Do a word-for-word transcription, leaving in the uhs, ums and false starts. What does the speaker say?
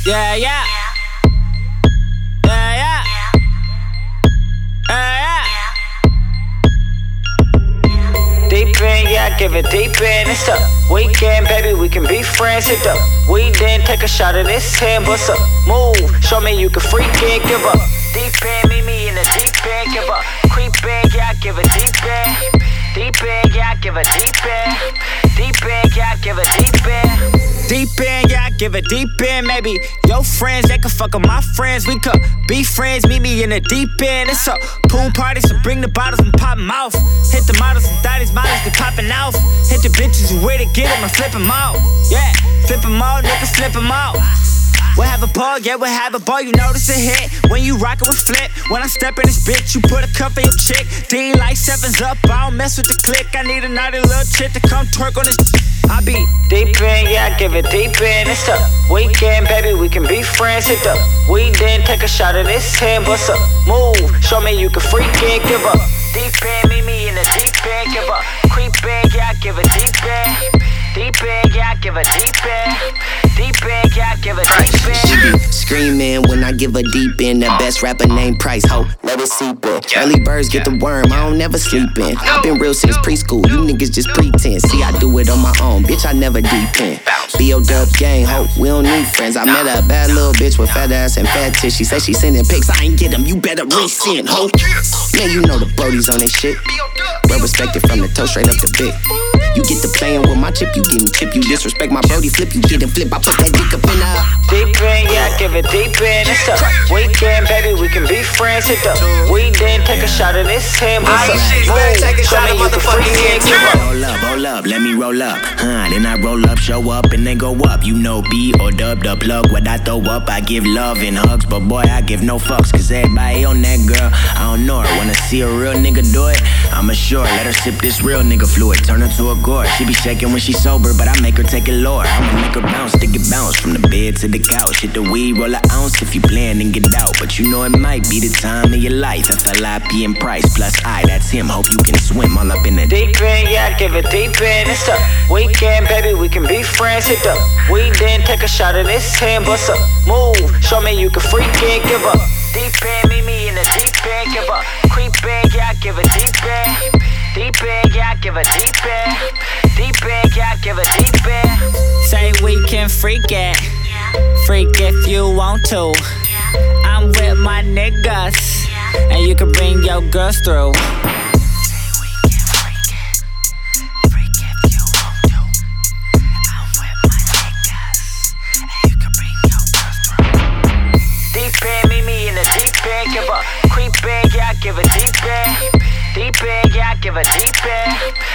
Yeah, yeah. Yeah, yeah. Yeah, yeah. Deep in, yeah, give it deep in. It's a weekend, baby, we can be friends. Hit the weekend, take a shot of this hand. What's up? Move, show me you can freak it, give up. Deep in, meet me in the deep end, give up. Creep in, yeah, give it deep in. Deep in, yeah, give it deep in. Deep in, yeah, give it deep in. Deep in, yeah, give it deep in. Maybe your friends, they could fuck with my friends. We could be friends, meet me in the deep end. It's a pool party, so bring the bottles and pop 'em off. Hit the models and thotties, models be popping off. Hit the bitches who way to get 'em and flip 'em out. Yeah, flip 'em out, niggas flip 'em out. We'll have a ball, yeah, we'll have a ball, you notice a hit when you rockin' with Flip. When I step in this bitch, you put a cup in your chick. Dean like sevens up, I don't mess with the click. I need a naughty little chick to come twerk on this. I be deep in, yeah, give it deep in. It's a weekend, baby, we can be friends. Hit the weekend, take a shot of this hand. What's up? Move, show me you can freak it, give up. Deep in, meet me in the deep end, give up. Creep in, yeah, give it deep in. Deep in, yeah, give it deep in. Deep in, yeah, give it deep in. She be screaming when I give her deep in. The best rapper named Price, ho, let it seep in. Early birds get the worm, I don't never sleep in. I've been real since preschool, you niggas just pretend. See, I do it on my own, bitch, I never deep in. B O Dub gang, ho, we don't need friends. I met a bad little bitch with fat ass and fat tits. She said she sending pics, I ain't get them, you better resend, ho. Man, you know the brodies on this shit. Well respected from the toe straight up the bit. You get to playing with my chip, you getting chip. You disrespect my brody, flip, you getting flip. I put that dick up in her. Deep in, yeah, give it deep in. It's a weekend, baby, we can be friends. Hit the weekend, take a shot of this hand. What's up? Move, take a show shot me of you can freak it, give up. Roll up, roll up, let me roll up. Huh, then I roll up, show up, and then go up. You know B or dub the plug. What I throw up, I give love and hugs. But boy, I give no fucks, cause everybody on that girl, I don't know her. Wanna see a real nigga do it? I'm sure, let her sip this real nigga fluid. Turn her to a gourd. She be shaking when she sober, but I make her take it lower. I'ma make her bounce, stick it bounce from the bed to the couch. Hit the weed, roll an ounce if you plan and get out. But you know it might be the time of your life. F L I P and Price plus I, that's him. Hope you can swim all up in the deep in, yeah, give it deep in. It's a weekend, baby, we can be friends. Hit the weekend, take a shot of this hand. What's up? Move, show me you can freak it, give up. Deep in, meet me in the deep end, give up. Creep in, yeah, give it deep in. Deep in, yeah, give it deep in. Deep in, yeah, give it deep in. Say we can freak it. Freak if you want to. I'm with my niggas, and you can bring your girls through. Deep in, meet me in the deep end, give up. Creep in, yeah, give it deep in. Deep in, yeah, give it deep in.